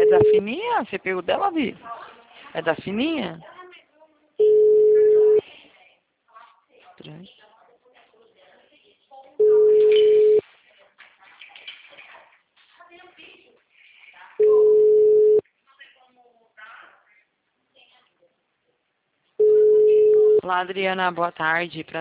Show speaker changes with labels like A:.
A: da fininha? Você pegou dela, Vi? É da fininha? Estranho. Olá, Adriana, boa tarde.